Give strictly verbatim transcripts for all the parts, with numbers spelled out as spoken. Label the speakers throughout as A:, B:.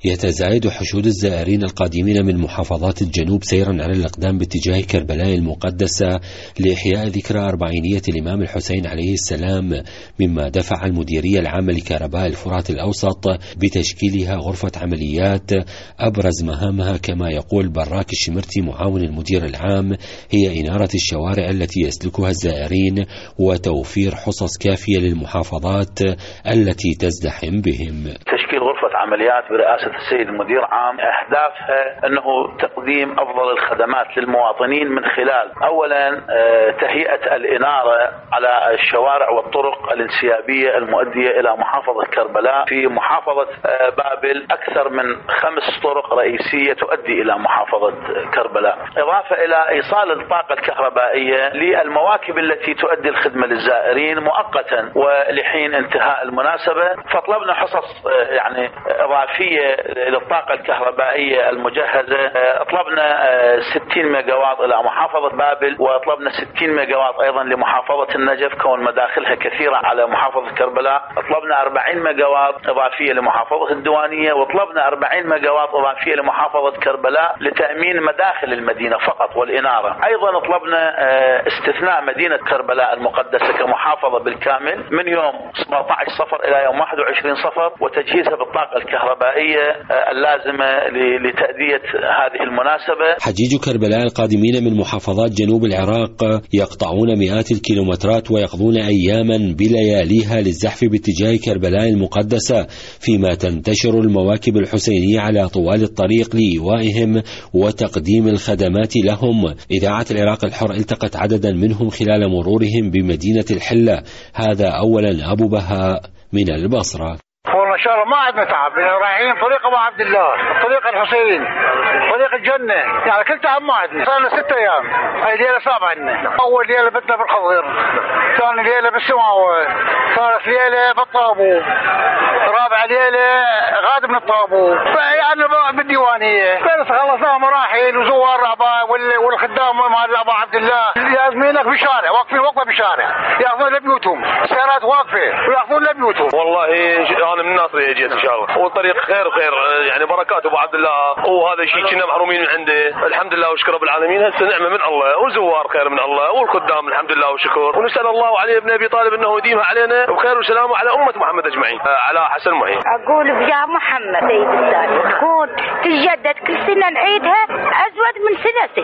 A: يتزايد حشود الزائرين القادمين من محافظات الجنوب سيرا على الإقدام باتجاه كربلاء المقدسة لإحياء ذكرى أربعينية الإمام الحسين عليه السلام، مما دفع المديرية العامة لكهرباء الفرات الأوسط بتشكيلها غرفة عمليات أبرز مهامها كما يقول براك الشمرتي معاون المدير العام هي إنارة الشوارع التي يسلكها الزائرين وتوفير حصص كافية للمحافظات التي تزدحم بهم.
B: تشكيل غرفة عمليات برئاسة السيد المدير عام أهدافها أنه تقديم أفضل الخدمات للمواطنين من خلال أولا تهيئة الإنارة على الشوارع والطرق الانسيابية المؤدية إلى محافظة كربلاء. في محافظة بابل أكثر من خمس طرق رئيسية تؤدي إلى محافظة كربلاء، إضافة إلى إيصال الطاقة الكهربائية للمواكب التي تؤدي الخدمة للزائرين مؤقتا ولحين انتهاء المناسبة. فطلبنا حصص يعني إضافية للطاقة الكهربائية المجهزة، طلبنا ستين ميجاوات إلى محافظة بابل، وطلبنا ستين ميجاوات أيضا لمحافظة النجف كون مداخلها كثيرة على محافظة كربلاء، طلبنا أربعين ميجاوات إضافية لمحافظة الديوانية، وطلبنا أربعين ميجاوات إضافية لمحافظة كربلاء لتأمين مداخل المدينة فقط والإنارة. أيضا طلبنا استثناء مدينة كربلاء المقدسة كمحافظة بالكامل من يوم سبعة عشر صفر إلى يوم واحد وعشرين صفر، وتجهيزها بالطاقة الكهربائية اللازمة لتأدية هذه المناسبة.
A: حجيج كربلاء القادمين من محافظات جنوب العراق يقطعون مئات الكيلومترات ويقضون أياما بلياليها للزحف باتجاه كربلاء المقدسة، فيما تنتشر المواكب الحسينية على طوال الطريق لإيوائهم وتقديم الخدمات لهم. إذاعة العراق الحر التقت عددا منهم خلال مرورهم بمدينة الحلة. هذا أولا أبو بهاء من البصرة.
C: والله ان شاء الله ما عندنا تعب، رايحين طريق ابو عبد الله، طريق الحسين، طريق الجنه، يعني كل تعب ما عندنا. صار لنا ست ايام، هاي ليله صعبه عندنا. اول ليله بتنا بالخضر، ثاني ليله بالسماوه، ثالث ليله بالطابور، رابع ليله غاد من الطابور، فيعني بالديوانيه. بس خلصنا مراحل وزوار رعبه والخدام مال ابو عبد الله لازمينك بالشارع، واقفين وقفه بالشارع، ياخذون لبيوتهم، السيارات واقفه وياخذون لبيوتهم.
D: والله انا من الناصريه جيت ان شاء الله، والطريق خير وخير يعني بركات ابو عبد الله، وهذا الشيء كنا محرومين من عنده. الحمد لله وشكر رب العالمين، هسه نعمه من الله والزوار خير من الله والخدام الحمد لله وشكر، ونسال الله علي ابن ابي طالب انه يديمها علينا بخير وسلام وعلى امه محمد اجمعين. على حسن معين
E: اقول بجاه محمد سيد الثاني تكون تتجدد كل سنه نعيدها ازود من سنه ست،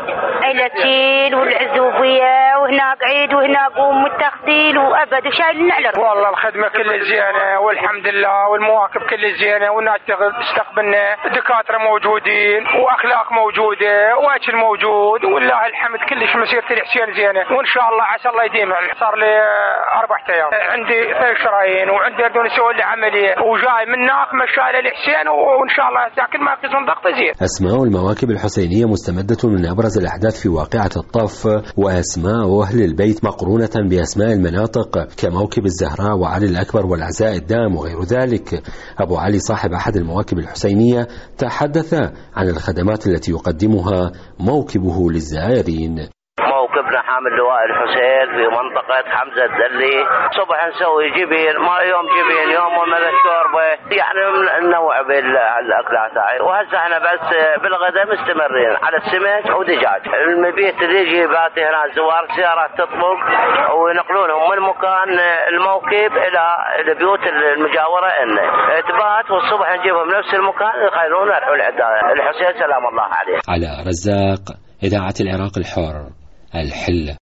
E: عيلتين والعزوبيه وهناك عيد وهناك ام التغسيل وابد وشايلين على.
C: والله الخدمه كلها زينه والحمد لله، والمواكب كلها زينه، والناس تستقبلنا، الدكاتره موجودين واخلاق موجوده واكل موجود، والله الحمد كلش مسيره الحسين زينه، وان شاء الله عسى الله يديمها. صار لي اربع ايام عندي ثلاث شرايين وعندي بدون اسوي لي عمليه، وجاي من هناك مشاله الحسين، وان شاء الله كل ما يقيسون ضغط زين.
A: اسماء المواكب الحسينيه مستمده من ابرز الاحداث في واقعه الطف، واسماء اهل البيت مقرونه باسماء المناطق كموكب الزهراء وعلي الاكبر والعزاء الدام وغير ذلك. أبو علي صاحب أحد المواكب الحسينية تحدث عن الخدمات التي يقدمها موكبه للزائرين.
F: موكبنا حامل لواء الحسين في منطقة حمزة الدلي، صبح نسوي جبين، ما يوم جبين يوم من الشوربة، يعني ننوع بالأكلات هاي. وهسه احنا بس بالغداء مستمرين على السمك ودجاج. المبيت اللي يجي باتي هنا زوار سيارات تطبق وينقلونهم من مكان الموكب إلى البيوت المجاورة إنه تبات، والصبح نجيبهم نفس المكان يخيرون الحسين سلام الله عليه.
A: على رزاق، إذاعة العراق الحر، الحلة.